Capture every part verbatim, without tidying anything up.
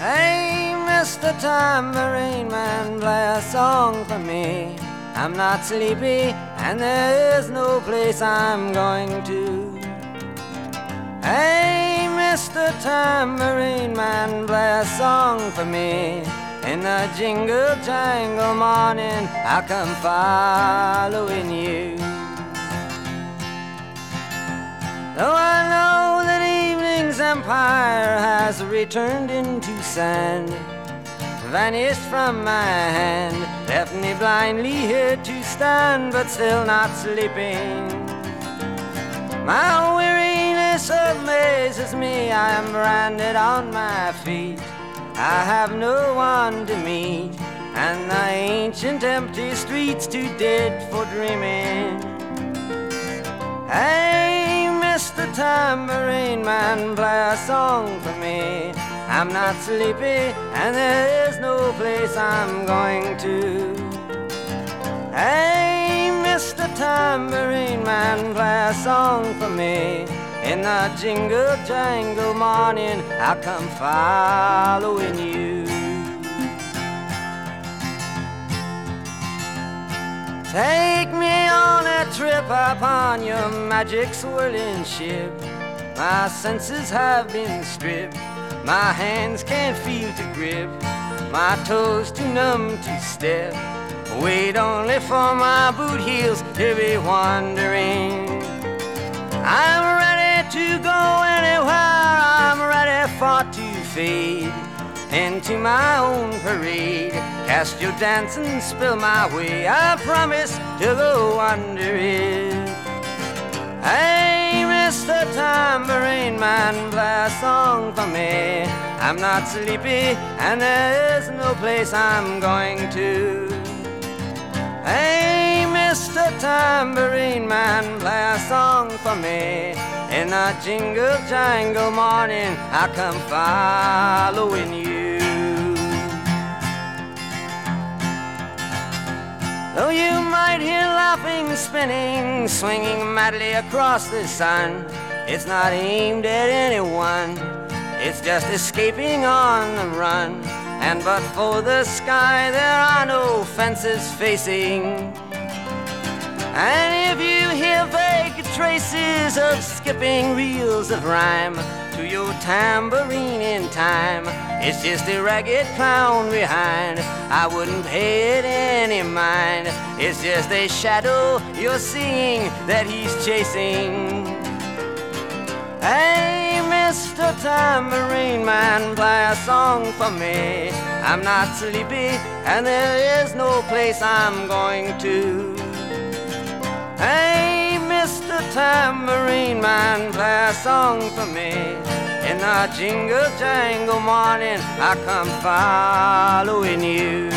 Hey, Mister Tambourine Man, play a song for me. I'm not sleepy, and there is no place I'm going to. Hey, Mister Tambourine Man, play a song for me. In the jingle jangle morning, I'll come following you. Though I know that evening's empire has returned into sand, vanished from my hand, left me blindly here to stand, but still not sleeping. My weariness amazes me, I am branded on my feet. I have no one to meet, and the ancient empty streets too dead for dreaming. Hey, Mister Tambourine Man, play a song for me. I'm not sleepy, and there is no place I'm going to. Hey, Mister Tambourine Man, play a song for me. In the jingle jangle morning, I'll come following you. Take me on a trip upon your magic swirling ship. My senses have been stripped, my hands can't feel to grip, my toes too numb to step. Wait only for my boot heels to be wandering. I'm ready to go anywhere, I'm ready for to fade into my own parade. Cast your dance and spill my way, I promise to go under it. Hey, Mister Tambourine Man, play a song for me. I'm not sleepy, and there is no place I'm going to. Hey, Mister Tambourine Man, play a song for me. In the jingle jangle morning, I come following you. Though you might hear laughing, spinning, swinging madly across the sun, it's not aimed at anyone, it's just escaping on the run. And but for the sky, there are no fences facing. And if you hear vague traces of skipping reels of rhyme to your tambourine in time, it's just a ragged clown behind. I wouldn't pay it any mind. It's just a shadow you're seeing that he's chasing. Hey, Mister Tambourine Man, play a song for me. I'm not sleepy, and there is no place I'm going to. Hey, Mister Tambourine Man, play a song for me. In the jingle jangle morning, I come following you.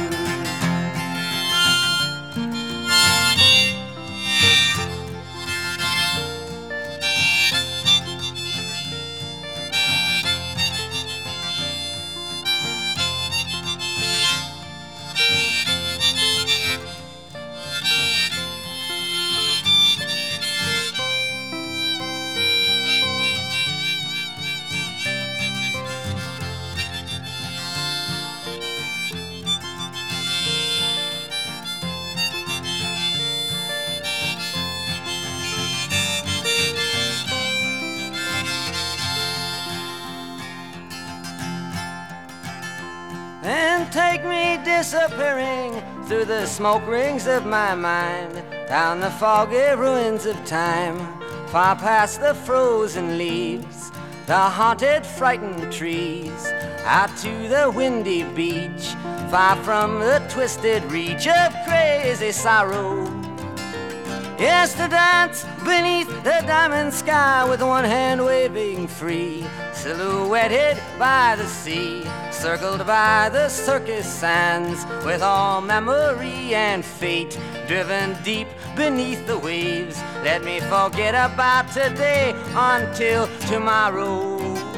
And take me disappearing through the smoke rings of my mind, down the foggy ruins of time, far past the frozen leaves, the haunted, frightened trees, out to the windy beach, far from the twisted reach of crazy sorrow. Yes, to dance beneath the diamond sky with one hand waving free, silhouetted by the sea, circled by the circus sands, with all memory and fate driven deep beneath the waves. Let me forget about today until tomorrow.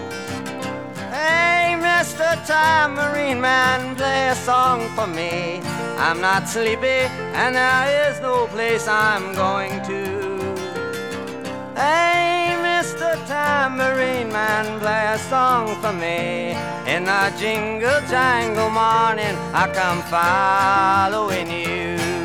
Hey, Mister Tambourine Man, play a song for me. I'm not sleepy, and there is no place I'm going to. Hey, Mister the tambourine man play a song for me. In the jingle jangle morning I come following you.